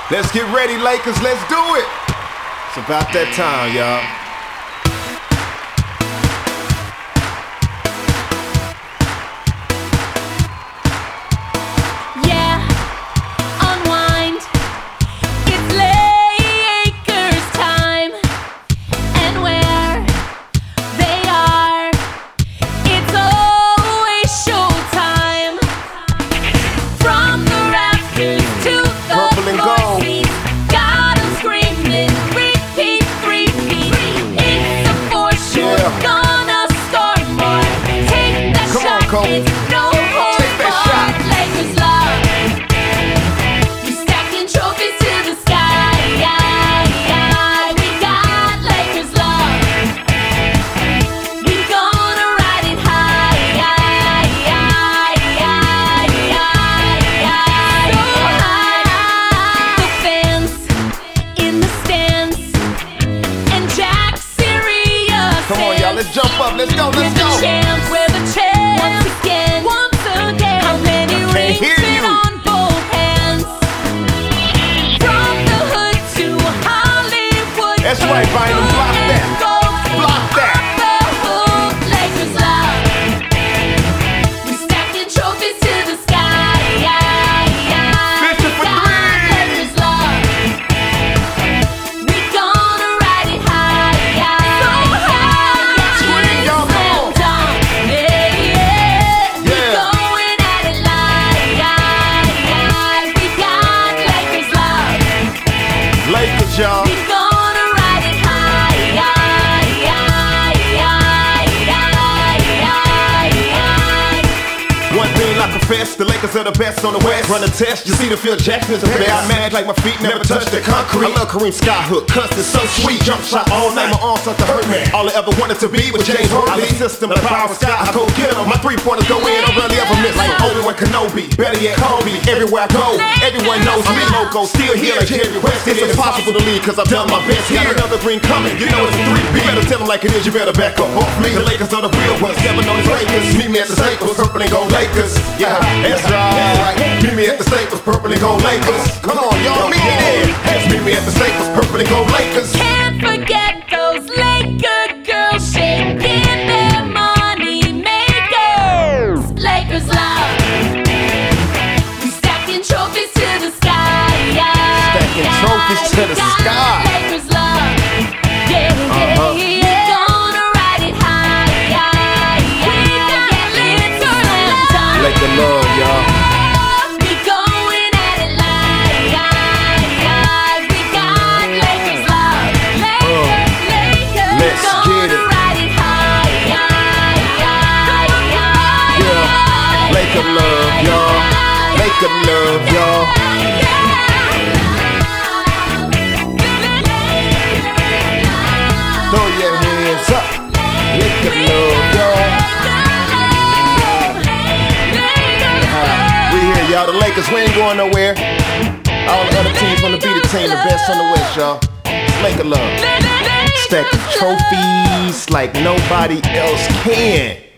Let's get ready, Lakers, let's do it. It's about that time, y'all. Let's jump up, let's go, let's go. We're the champs once again. How many rings fit on both hands? From the hood to Hollywood. That's right, Bynum, block that. Block that. Lakers love. We stacking trophies to the sky. 50 for 3. Lakers love. We gonna ride it high. So high. Lakers, y'all. We gonna ride it high. One thing I confess, the Lakers are the best on the West. Run a test, you see the Phil Jackson's the best. I manage like my feet never touch the concrete. I love Kareem Skyhook, cause it's so sweet. Jump shot all night, my arms start to hurt, man. All I ever wanted to be was James Harden. I lead system, the power of Sky, I go get 'em. My three-pointers go in, I rarely ever miss. Like Obi-Wan Kenobi, better yet Kobe. Everywhere I go, everyone knows me. Logo still here like Jerry West. It's impossible to lead, cause I've done my best here. Got another green coming, you know it's a 3B. You better tell them like it is, you better back up off me. The Lakers are the real ones, never known as Lakers. Meet me at the Staples, purple and gold Lakers. Yeah, that's right. Meet me at the Staples, purple and gold Lakers. Come on, y'all, meet me there. Meet me at the Staples, purple and gold Lakers. Can't forget those Laker girls shaking their money makers. Lakers love. We stacking trophies to the sky. Stacking trophies to the sky. Lakers love. We gonna ride it high. We got Lakers. Laker love, y'all. We going at it live. We got Lakers love. Lakers. Let's get it. Ride it high. Yeah. Laker love, y'all. Laker love, y'all. Throw your hands up. Laker love, y'all. We here, y'all. The Lakers, we ain't going nowhere. All the other teams wanna be the team, the best on the West, y'all. It's Laker love. Stacking trophies like nobody else can.